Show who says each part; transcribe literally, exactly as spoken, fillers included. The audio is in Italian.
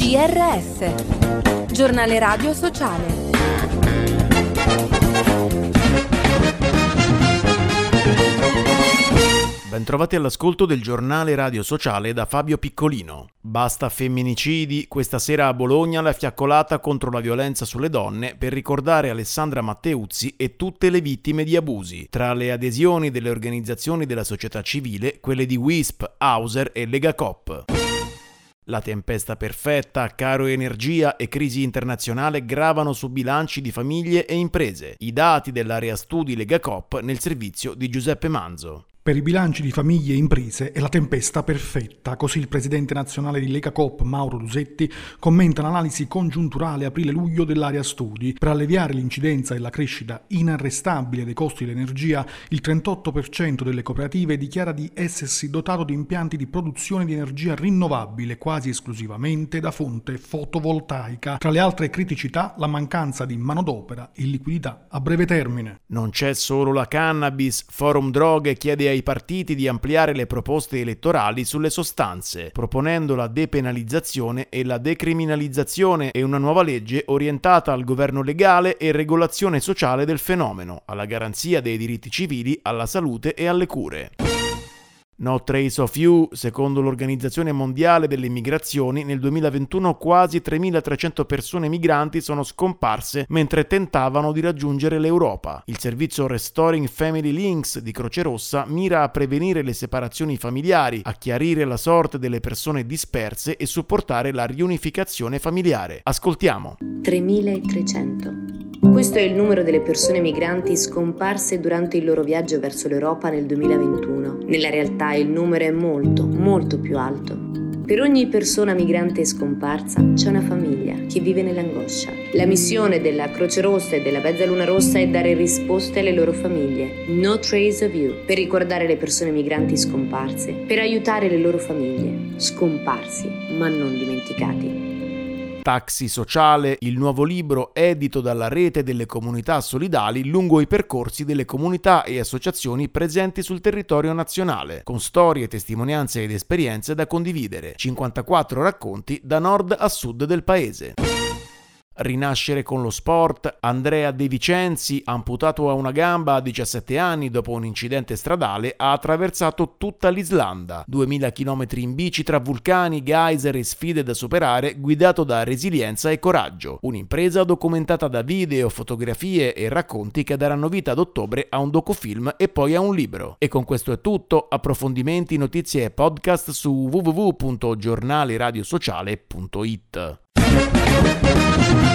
Speaker 1: G R S, Giornale Radio Sociale.
Speaker 2: Bentrovati all'ascolto del Giornale Radio Sociale da Fabio Piccolino. Basta femminicidi, questa sera a Bologna la fiaccolata contro la violenza sulle donne per ricordare Alessandra Matteuzzi e tutte le vittime di abusi. Tra le adesioni delle organizzazioni della società civile, quelle di W I S P, Hauser e Legacoop. La tempesta perfetta, caro energia e crisi internazionale gravano su bilanci di famiglie e imprese. I dati dell'area studi Legacoop nel servizio di Giuseppe Manzo.
Speaker 3: Per i bilanci di famiglie e imprese è la tempesta perfetta, così il presidente nazionale di Legacoop, Mauro Lusetti, commenta l'analisi congiunturale aprile-luglio dell'area studi. Per alleviare l'incidenza e la crescita inarrestabile dei costi dell'energia, il trentotto per cento delle cooperative dichiara di essersi dotato di impianti di produzione di energia rinnovabile quasi esclusivamente da fonte fotovoltaica. Tra le altre criticità, la mancanza di manodopera e liquidità a breve termine.
Speaker 2: Non c'è solo la cannabis, Forum Droghe chiede ai partiti di ampliare le proposte elettorali sulle sostanze, proponendo la depenalizzazione e la decriminalizzazione e una nuova legge orientata al governo legale e regolazione sociale del fenomeno, alla garanzia dei diritti civili, alla salute e alle cure. No Trace of You, secondo l'Organizzazione Mondiale delle Migrazioni, nel duemilaventuno quasi tremilatrecento persone migranti sono scomparse mentre tentavano di raggiungere l'Europa. Il servizio Restoring Family Links di Croce Rossa mira a prevenire le separazioni familiari, a chiarire la sorte delle persone disperse e supportare la riunificazione familiare. Ascoltiamo.
Speaker 4: tremilatrecento. Questo è il numero delle persone migranti scomparse durante il loro viaggio verso l'Europa nel duemilaventuno. Nella realtà il numero è molto, molto più alto. Per ogni persona migrante scomparsa c'è una famiglia che vive nell'angoscia. La missione della Croce Rossa e della Mezzaluna Rossa è dare risposte alle loro famiglie. No Trace of You, per ricordare le persone migranti scomparse, per aiutare le loro famiglie, scomparsi ma non dimenticati.
Speaker 2: Taxi Sociale, il nuovo libro edito dalla rete delle comunità solidali lungo i percorsi delle comunità e associazioni presenti sul territorio nazionale, con storie, testimonianze ed esperienze da condividere. cinquantaquattro racconti da nord a sud del paese. Rinascere con lo sport, Andrea De Vicenzi, amputato a una gamba a diciassette anni dopo un incidente stradale, ha attraversato tutta l'Islanda, duemila chilometri in bici tra vulcani, geyser e sfide da superare, guidato da resilienza e coraggio. Un'impresa documentata da video, fotografie e racconti che daranno vita ad ottobre a un docufilm e poi a un libro. E con questo è tutto, approfondimenti, notizie e podcast su w w w punto giornale radio sociale punto i t.